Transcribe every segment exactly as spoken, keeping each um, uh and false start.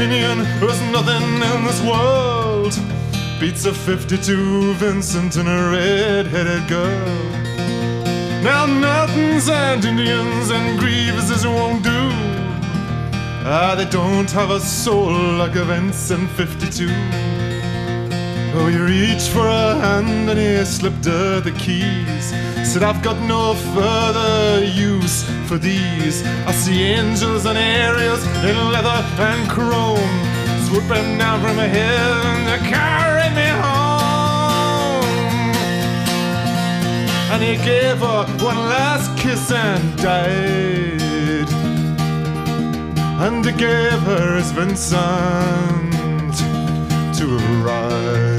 Armenian, there's nothing in this world beats a fifty-two Vincent and a red-headed girl. Now Mountains and Indians and Grievases won't do. Ah, they don't have a soul like a Vincent fifty-two. Oh, you reach for a hand and he slipped her the keys. Said, I've got no further use for these. I see angels and aerials in leather and chrome, swooping down from heaven to carry me home. And he gave her one last kiss and died. And he gave her his Vincent to ride.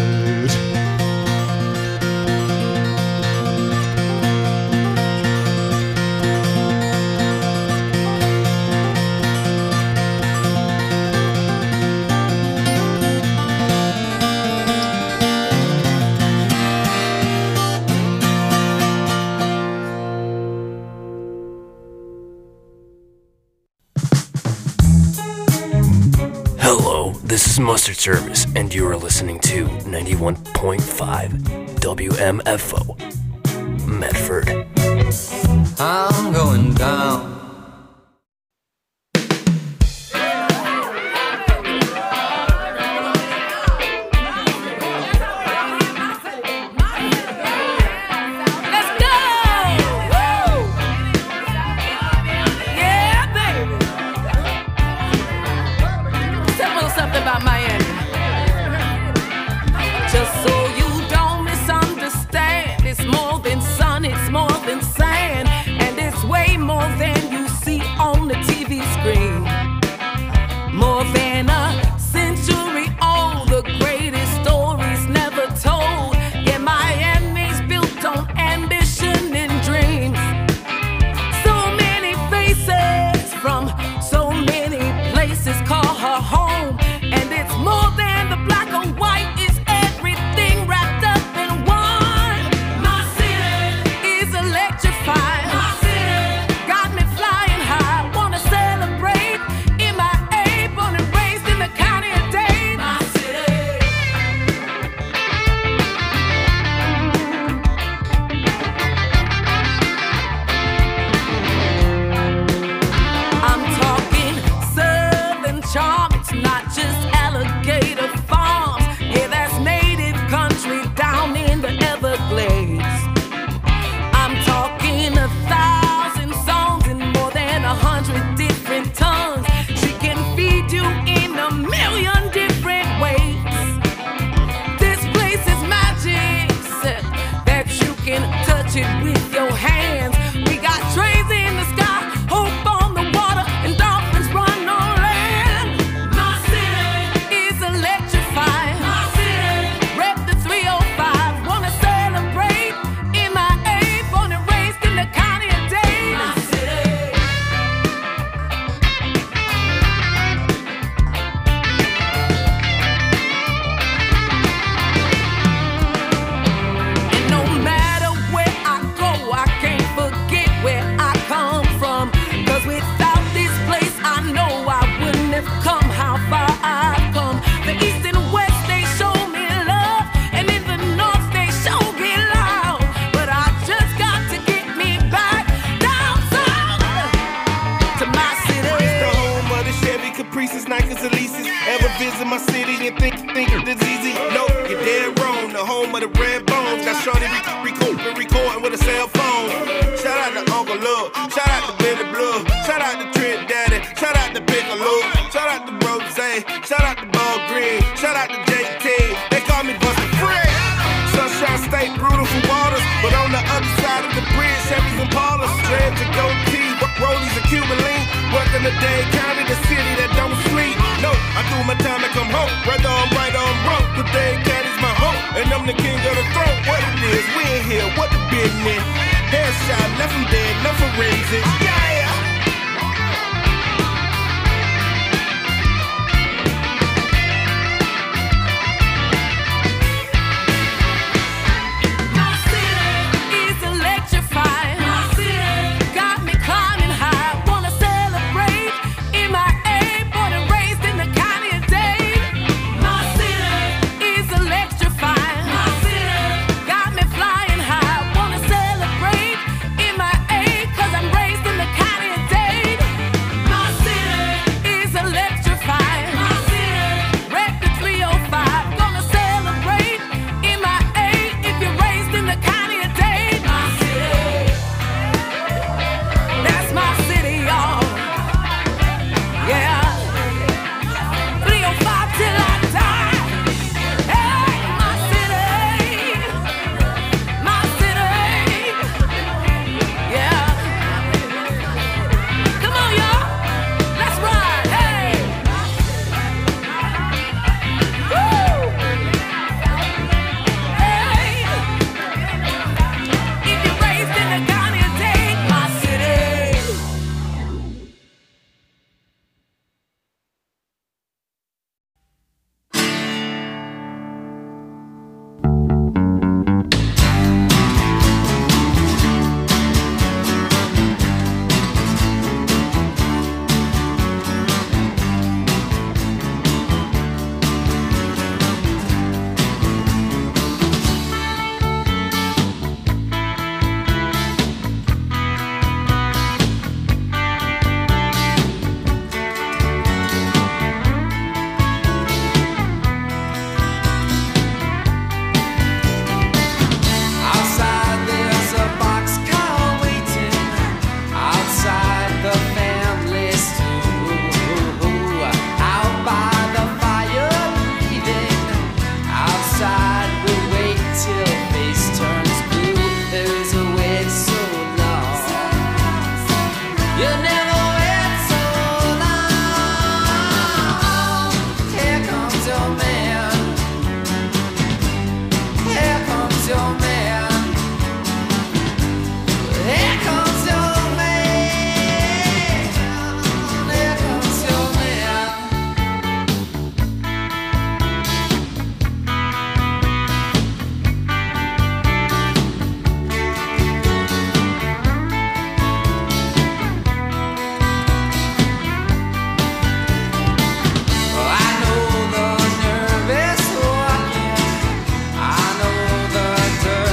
This is Mustard Service, and you are listening to ninety-one point five W M F O, Medford. I'm going down. Got me climbing high, wanna celebrate in my A, born and raised in the county of I know the nervous walking, I know the dirt.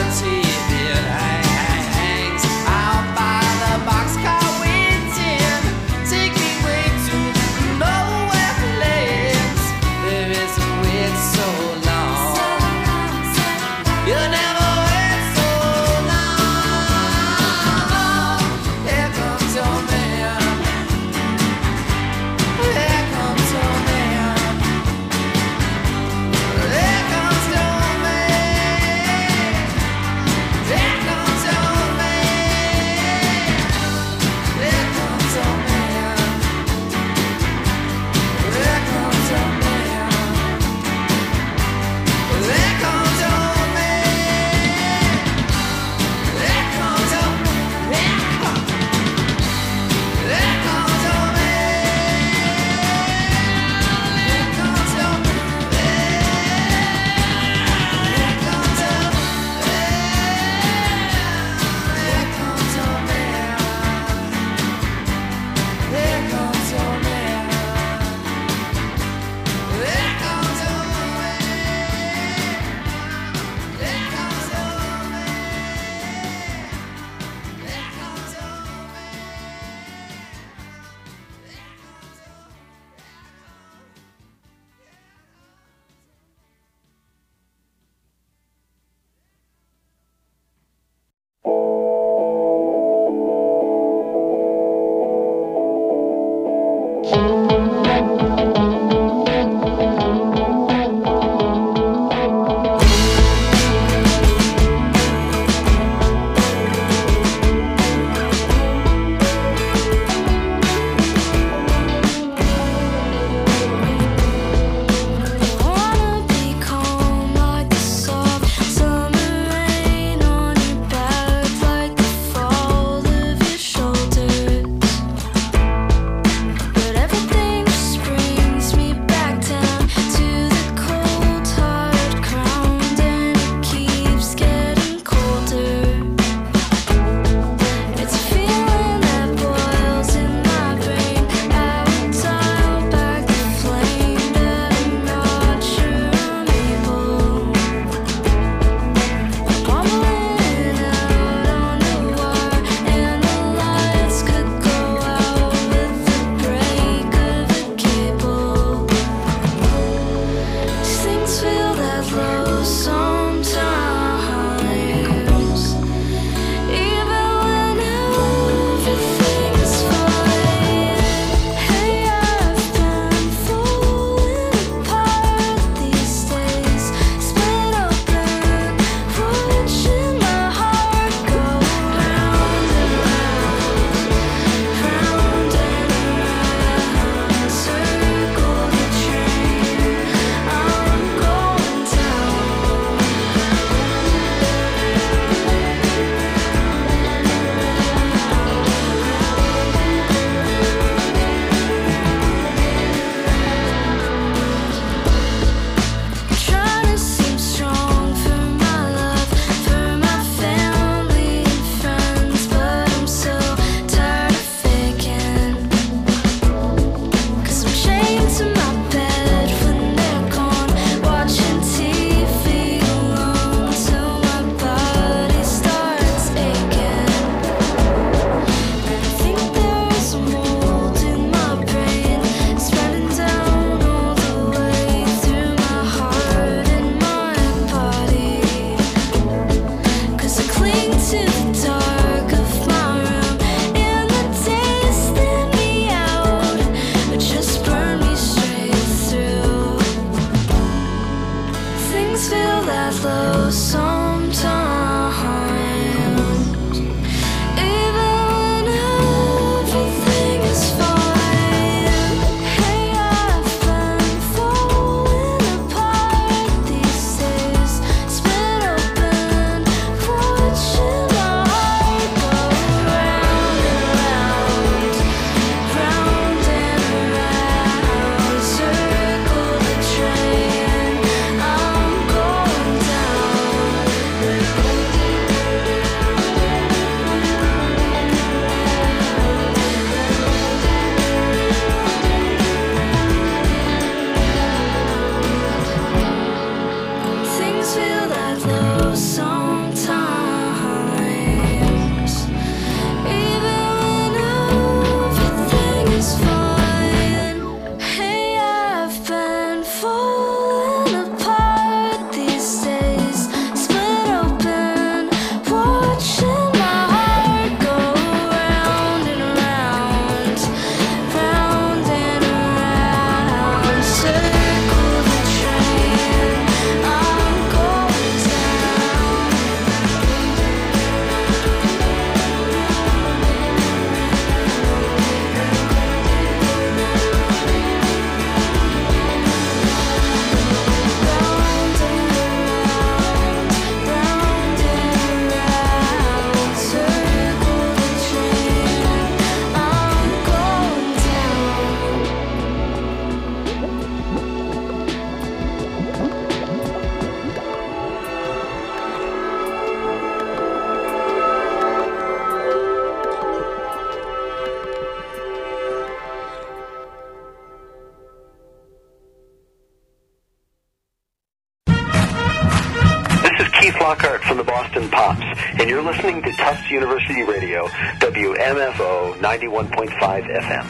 Pops, and you're listening to Tufts University Radio, W M F O ninety-one point five F M.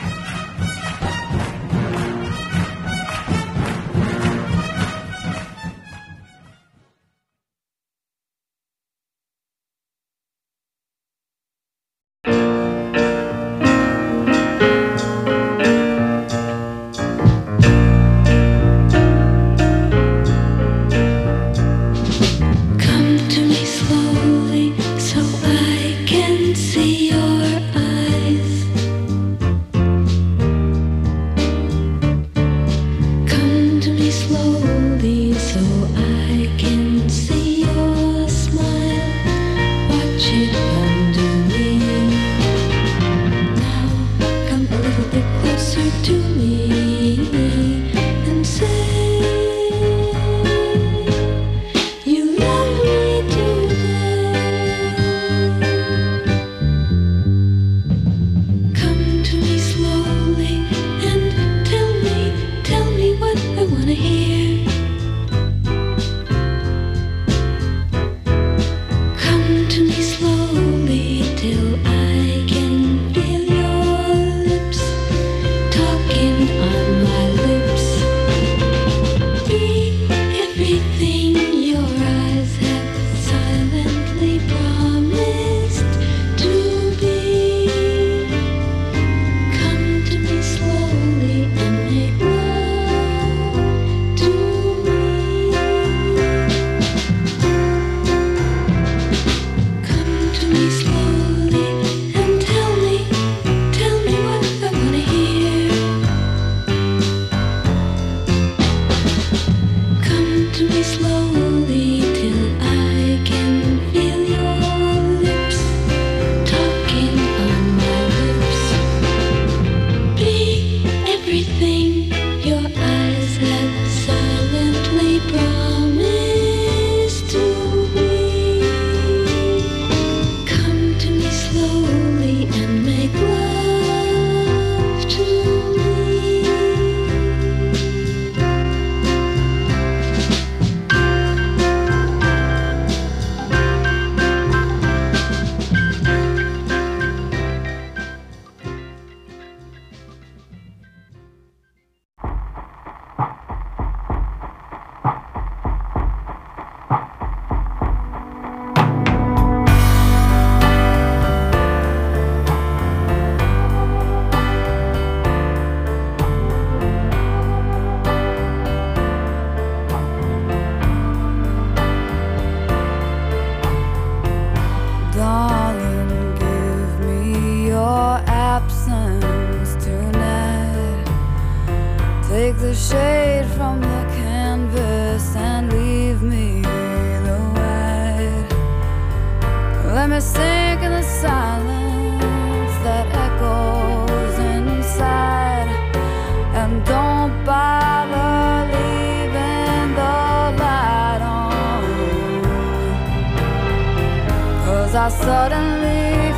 I suddenly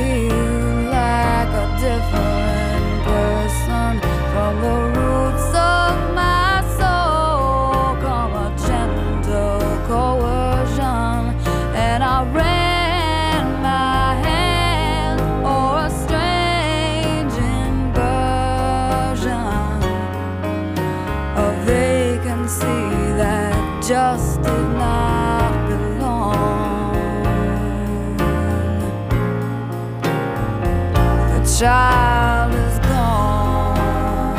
feel like a different person. From the roots of my soul come a gentle coercion, and I ran my hand o'er a strange inversion, a vacancy that just did not belong. Child is gone.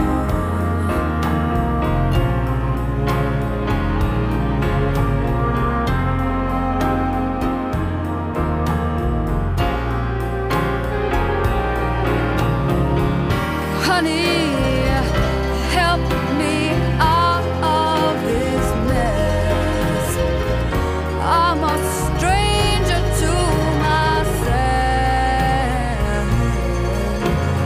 Honey, help me out of this mess. I'm a stranger to myself.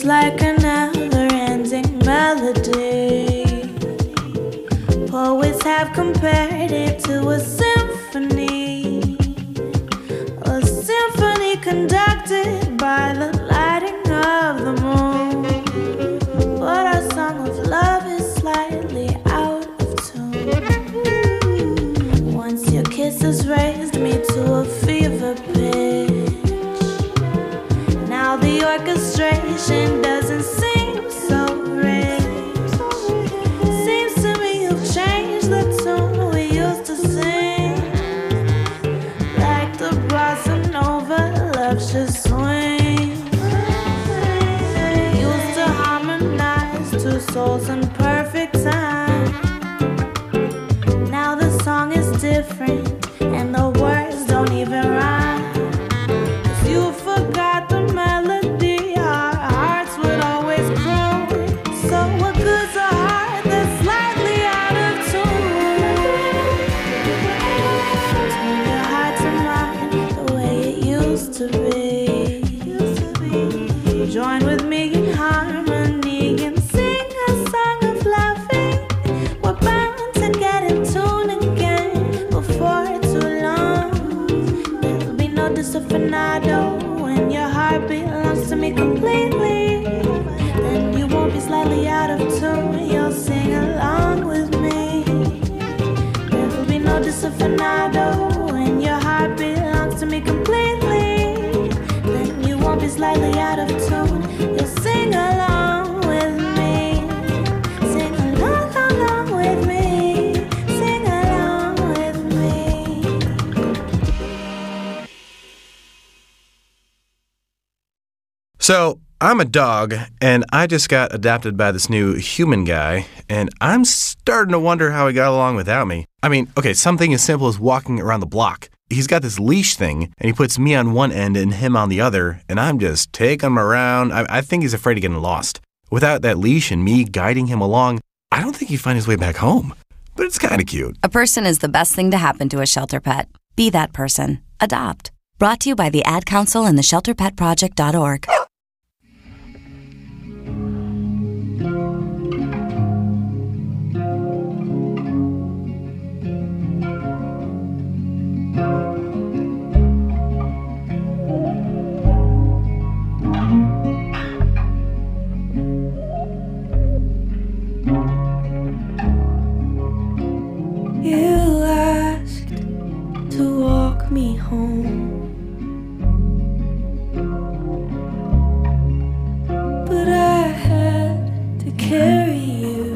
like a never-ending melody. Poets have compared it to a symphony, a symphony conducted by the lighting of the moon. But our song of love is slightly out of tune. Once your kisses raised me to a fever pitch. Now the orchestration doesn't seem so rich. Seems to me you've changed the tune we used to sing. Like the blossom over love should swing. Used to harmonize two souls in perfect time. Now the song is different and the words don't even rhyme. 'Cause you forgot the melody our hearts would always croon. So what good's a heart that's slightly out of tune? Turn your heart to mine the way it used to be. Join with me in harmony and sing a song of loving. We're bound to get in tune again before too long. There'll be no disafinado when your heart belongs to me completely. Then you won't be slightly out of tune, you'll sing along with me. There'll be no disafinado when your heart belongs to me completely. Then you won't be slightly out of tune, you'll sing along with me. Sing along, along with me. Sing along with me. So, I'm a dog, and I just got adopted by this new human guy, and I'm starting to wonder how he got along without me. I mean, okay, something as simple as walking around the block. He's got this leash thing, and he puts me on one end and him on the other, and I'm just taking him around. I, I think he's afraid of getting lost. Without that leash and me guiding him along, I don't think he'd find his way back home. But it's kind of cute. A person is the best thing to happen to a shelter pet. Be that person. Adopt. Brought to you by the Ad Council and the shelter pet project dot org. You asked to walk me home, but I had to carry you.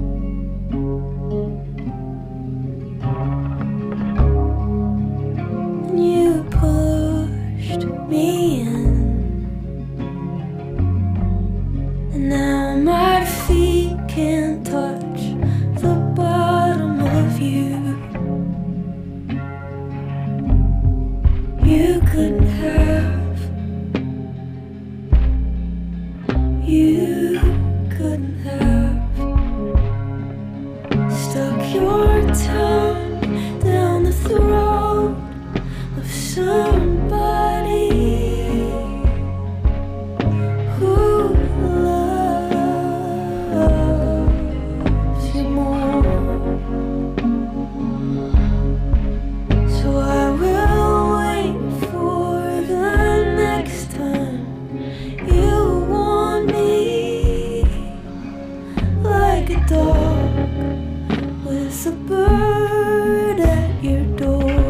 And you pushed me in, and now my feet can't touch the bottom of you. You couldn't have, you couldn't have stuck your tongue down the throat of somebody who loves you more. So I will wait for the next time you want me, like a dog with a bird at your door.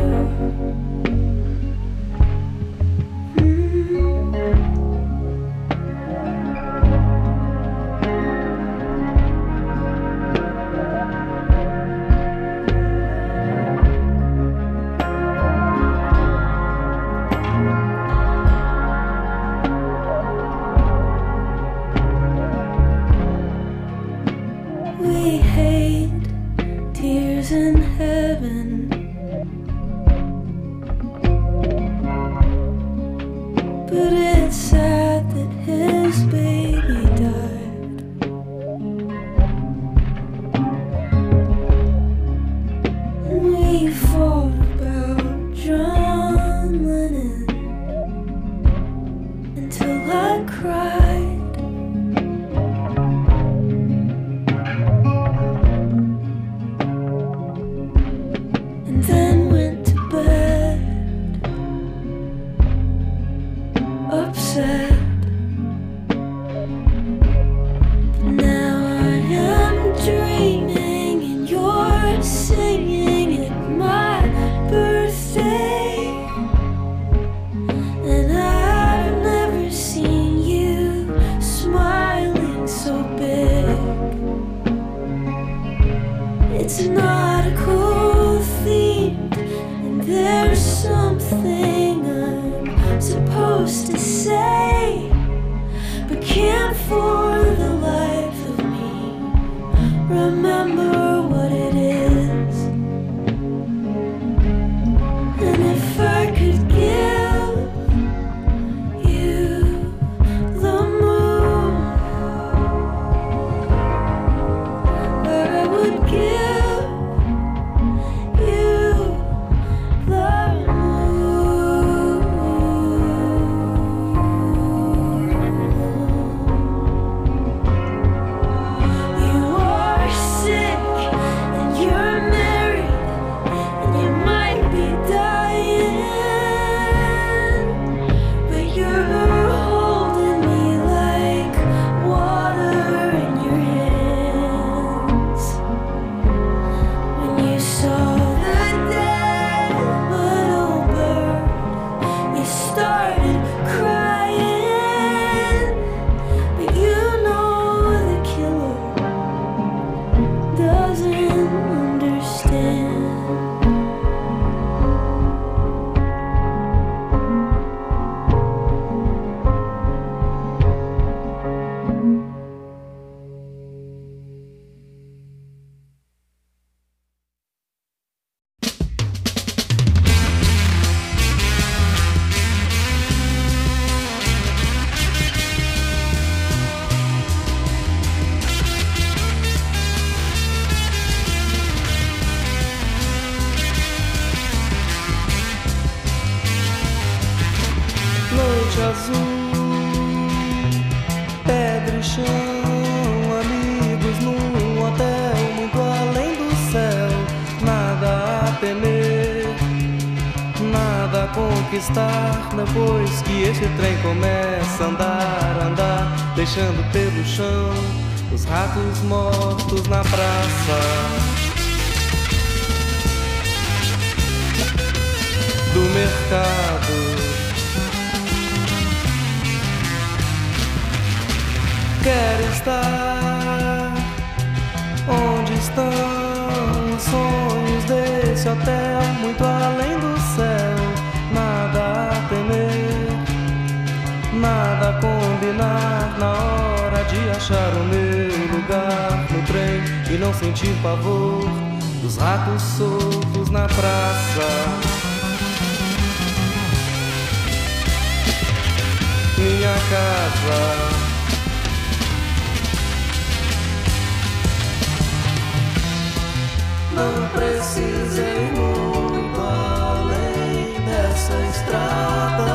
We hate tears in heaven, but it's sad that his baby died. And we fought about John Lennon until I cried It's not a cool theme, and there's something I'm supposed to say, but can't for the life of me remember what it is. And if I could give you the moon, I would give you the moon. You are sick and you're married and you might be dying, but you're holding me like water in your hands. When you saw the dead little bird, you started crying, but you know the killer doesn't understand. Noite azul, pedra e chão, amigos num hotel muito além do céu. Nada a temer, nada a conquistar, depois que esse trem começa a andar, andar, deixando pelo chão os ratos mortos na praça. Do mercado, quero estar onde estão os sonhos desse hotel, muito além do céu. Nada a temer, nada a combinar, na hora de achar o meu lugar no trem e não sentir pavor dos ratos soltos na praça. Minha casa, não precisei muito além dessa estrada.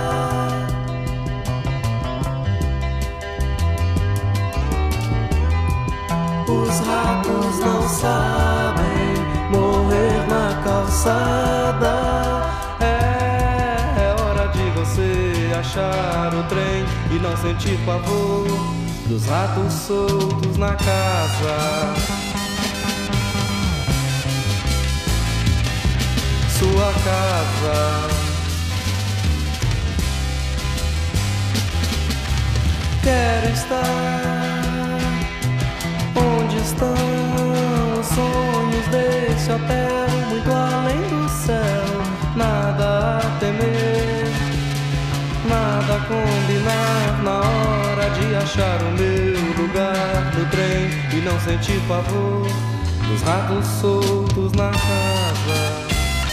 Os ratos não sabem morrer na calçada. É, é hora de você achar o trem e não sentir pavor dos ratos soltos na casa. Sua casa, quero estar onde estão os sonhos desse hotel, muito além do céu. Nada a temer, nada a combinar, na hora de achar o meu lugar no trem e não sentir pavor dos ratos soltos na casa.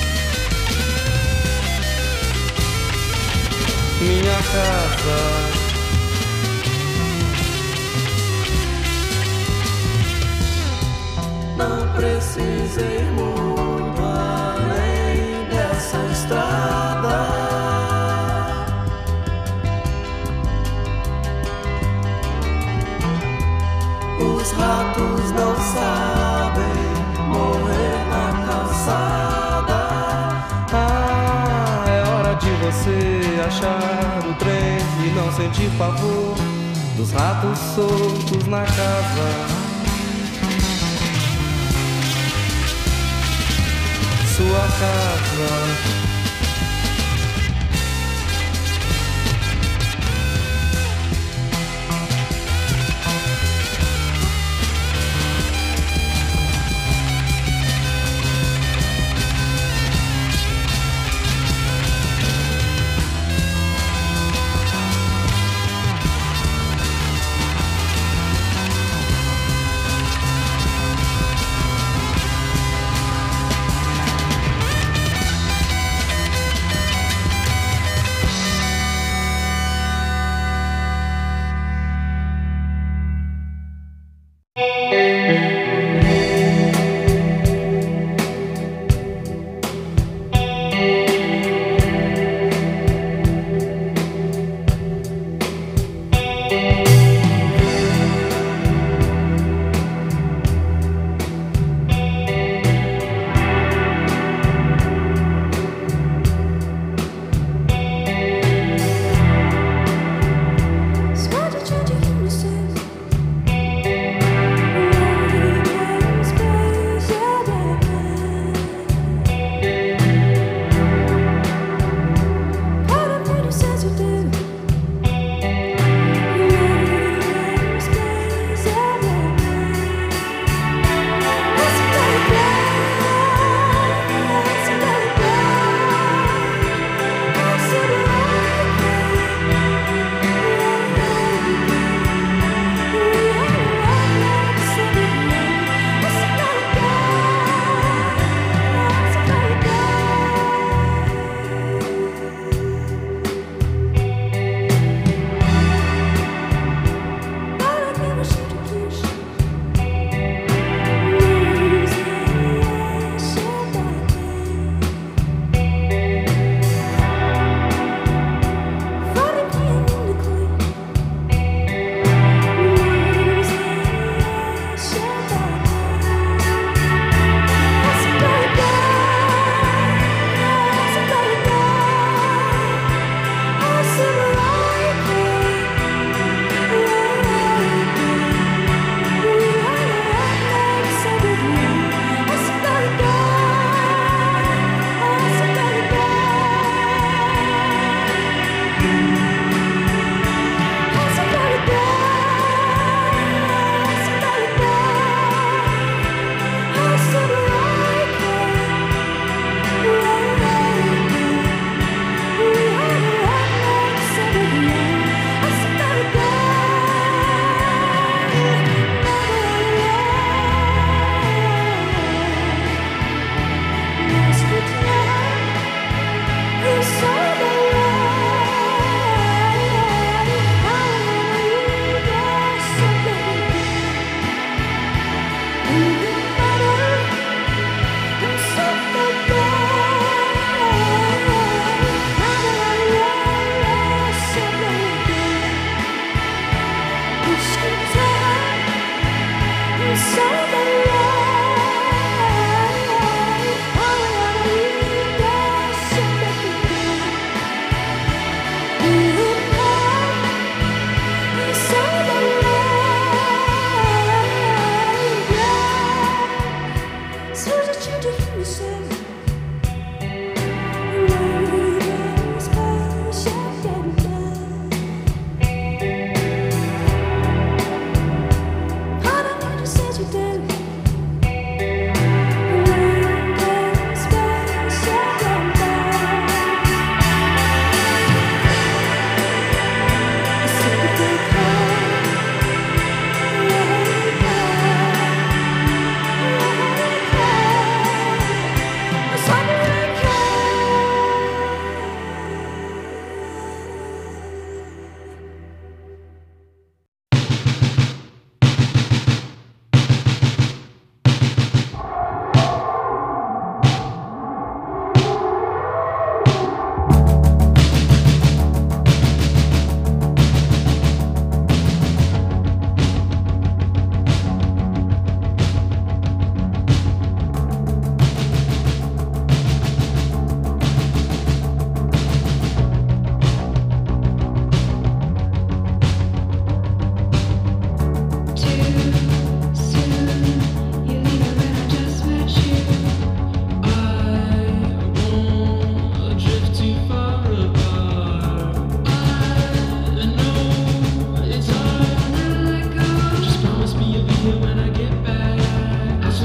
Minha casa, não precisei muito além dessa estrada. Os ratos não sabem morrer na calçada. Ah, é hora de você achar o trem e não sentir pavor dos ratos soltos na casa. Sua casa,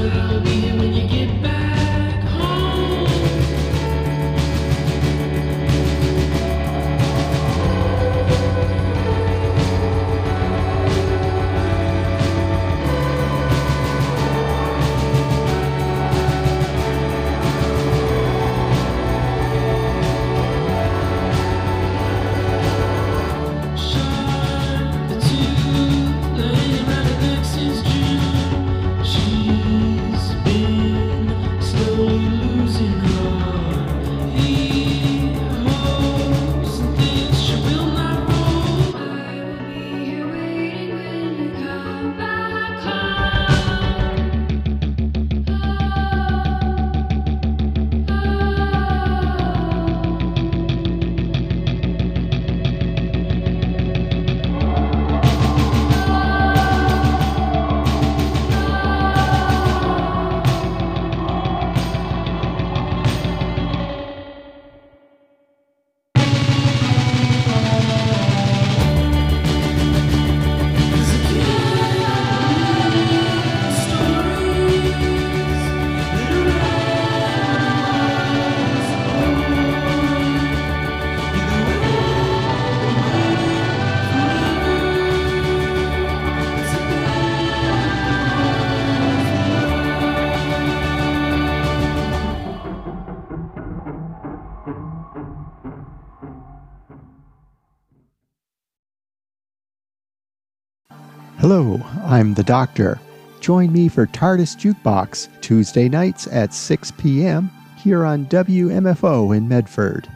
Hello, I'm the Doctor. Join me for TARDIS Jukebox Tuesday nights at six p.m. here on W M F O in Medford.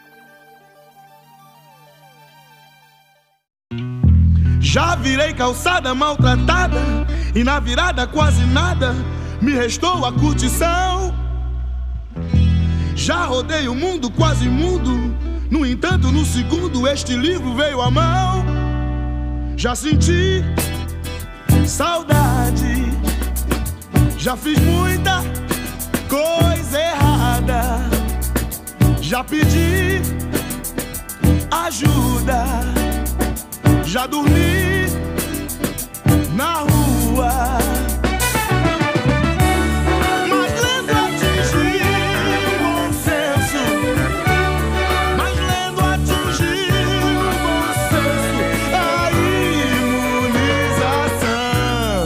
Já virei calçada maltratada e na virada quase nada me restou a curtição. Já rodei o mundo quase mudo, no entanto no segundo este livro veio à mão. Já senti saudade, já fiz muita coisa errada, já pedi ajuda, já dormi na rua. Mas lendo atingi o bom senso, mas lendo atingi o bom senso, a imunização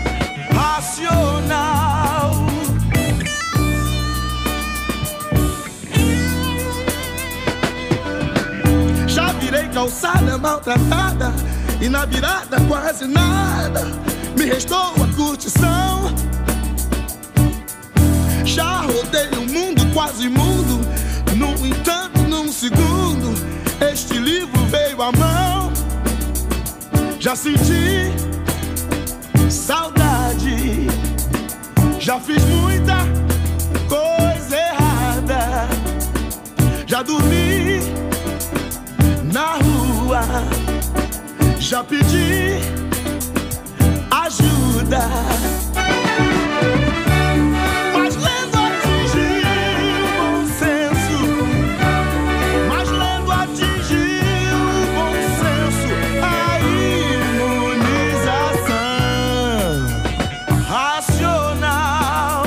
racional. Já virei calçada maltratada e na virada quase nada me restou a curtição. Já rodei o mundo quase mundo, no entanto num segundo este livro veio à mão. Já senti saudade, já fiz muita coisa errada, já dormi na rua, já pedi ajuda, mas lendo atingi o bom senso, mas lendo atingi o bom senso, a imunização racional.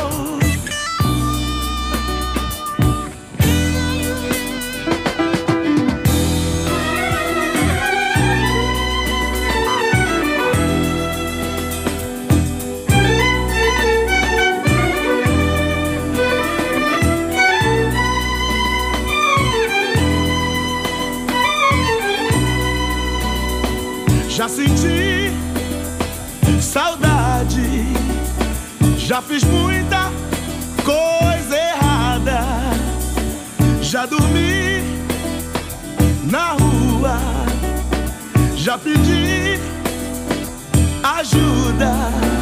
Já senti saudade, já fiz muita coisa errada, já dormi na rua, já pedi ajuda,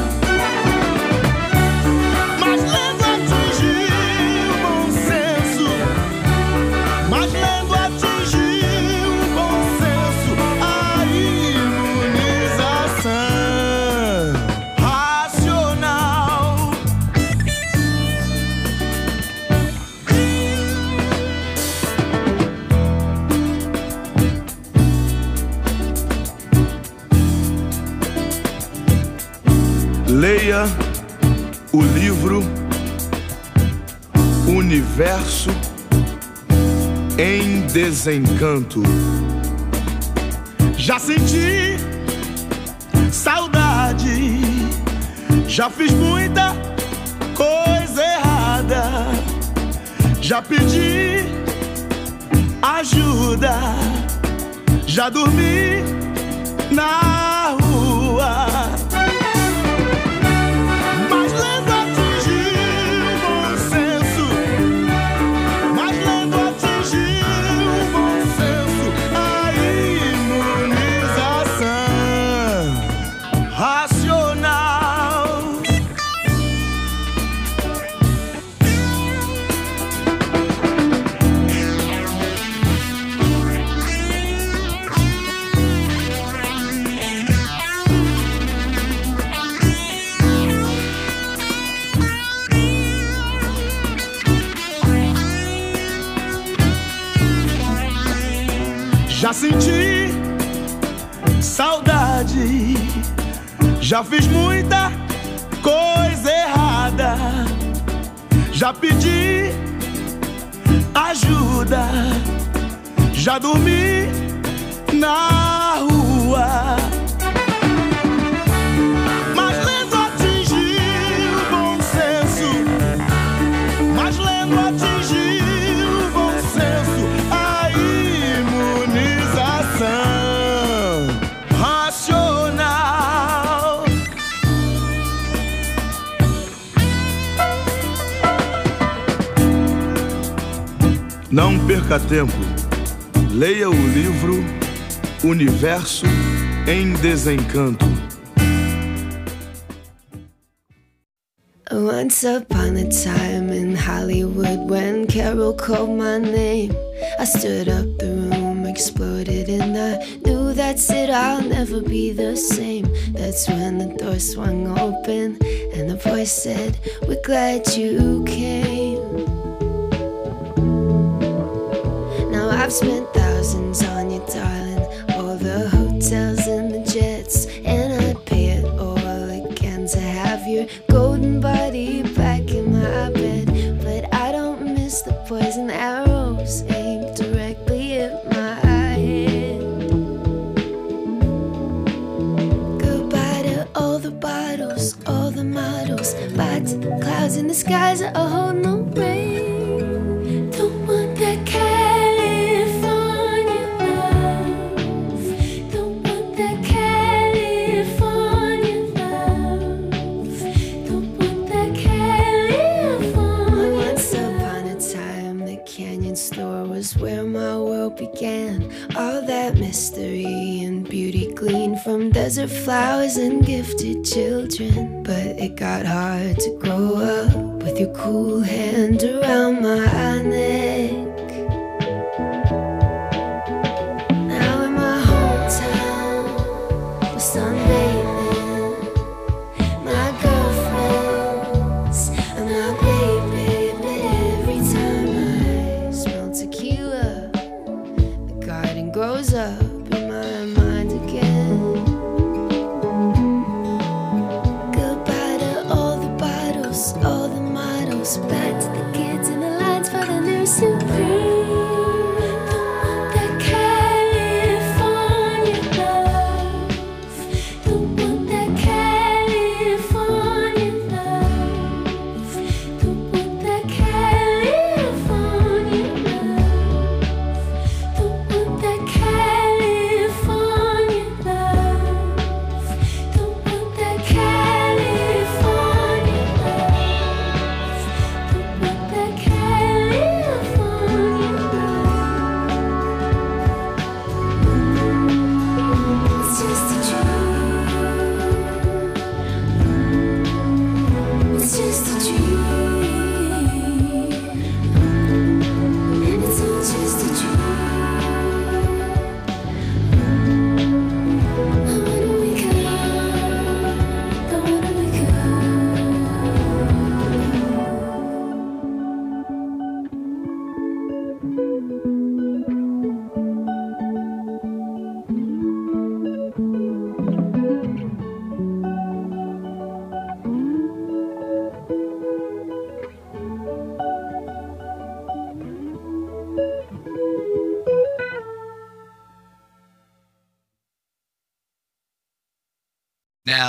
mas lendo atingi o bom senso, mas lendo atingi o bom senso, a racional. o livro Universo em Desencanto. Já senti saudade, já fiz muita coisa errada, já pedi ajuda, já dormi na rua. Mas lendo atingiu o bom senso, mas lendo atingiu o bom senso, a imunização racional. Já senti saudade, já fiz muita coisa errada, já pedi ajuda, já dormi na rua. Mas lendo atingiu o bom senso, mas lendo atingiu o bom senso, a imunização racional. Não perca tempo, leia o livro Universo em Desencanto. Once upon a time in Hollywood, when Carol called my name, I stood up, the room exploded, and I knew that's it, I'll never be the same. That's when the door swung open and the voice said, we're glad you came. Now I've spent thousands on you, darling, all the hotels and the jets, and I'd pay it all again to have your golden body back in my bed. But I don't miss the poison arrows aimed directly at my head. Goodbye to all the bottles, all the models, bye to the clouds in the skies that hold no rain. Don't want that California love, don't want that California love, don't want that California. Once upon a time, the Canyon store was where my world began. All that mystery and beauty gleaned from desert flowers and gifted children. But it got hard to grow up with your cool hand around my neck. Now in my hometown, we're sunbathing, my girlfriends and my baby. But every time I smell tequila, the garden grows up in my mind again. Goodbye to all the bottles, all the models, back to the kids in the lines for the new Supreme. Don't want that California love, don't want that California love, don't want that California love, don't want that California love, don't want that California love, don't want that California love. It's just a dream. It's just a dream. It's all just a dream. I wanna wake up. I wanna wake up.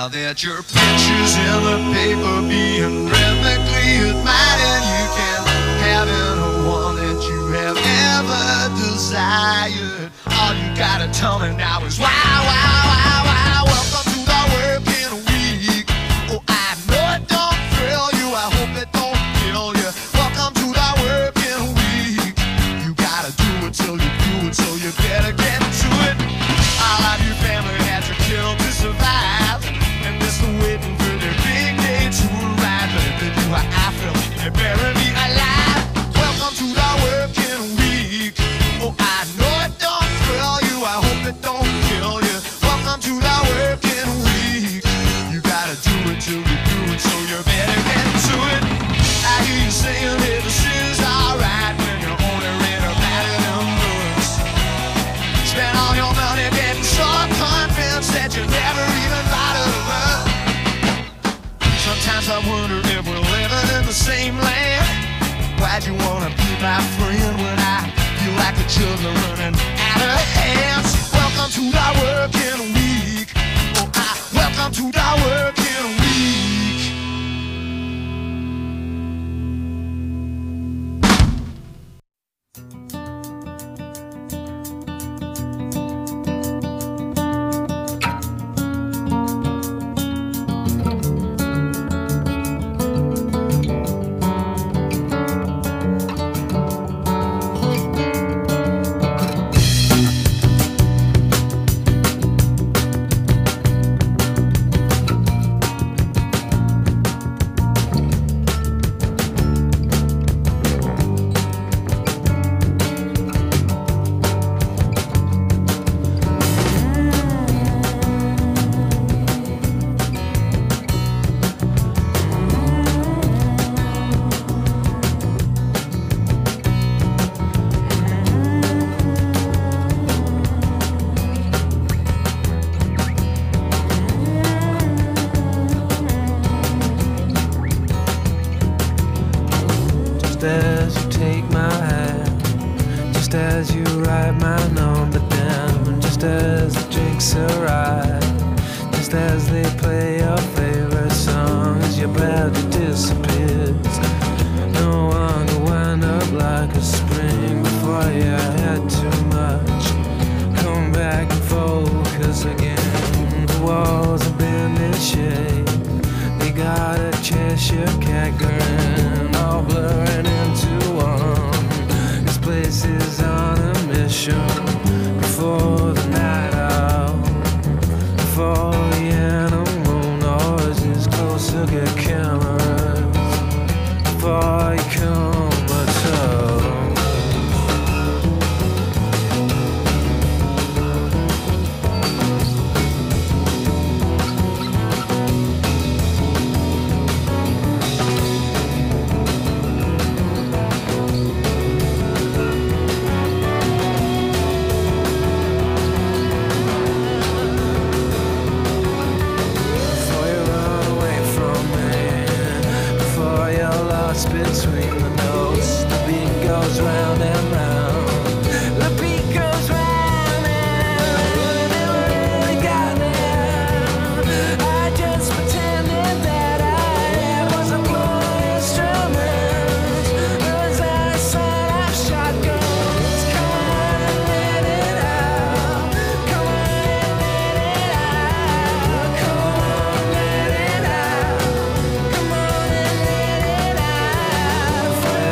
Now that your picture's in the paper being rhythmically admired, you can have any one that you have ever desired. All you gotta tell me now is wow, wow, wow, wow. Welcome to the working week. Oh, I know it don't thrill you, I hope it don't kill you. Welcome to the working week. You gotta do it till you do it, so you better get to it. All of your family had to kill to survive, and they're still waiting for their big day to arrive. But if they do how I feel, they better be alive. Welcome to the working week. Oh, I know it don't thrill you, I hope it don't kill you. Welcome to the working week. You gotta do it till you do it, so you better get to it. I hear you saying that this is alright when you only read about it in books. Spend all your money getting so convinced that you never even thought of it. Sometimes I wonder if we're living in the same land. Why'd you wanna be my friend when I feel like the children running out of hands? Welcome to the working week. Oh, I welcome to the working week. Just as you take my hand, just as you write my number down, and just as the drinks arrive, just as they play your favorite song, as your bladder disappears. No one will wind up like a spring before you had too much. Come back and focus again. The walls have been in shape. They got a Cheshire cat grin, all blurring into one. This place is on a mission. Before the night out, before the animal noises closer get cameras, before you come a toe. Between the notes, the beat goes round and round. The beat goes round and round. Never really got there. I just pretended that I was a blood instrument. As I set off shotguns, come on and let it out. Come on and let it out. Come on and let it out. Come on and let it out.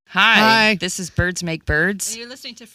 Hi. Hi. This is Birds Make Birds. And you're listening to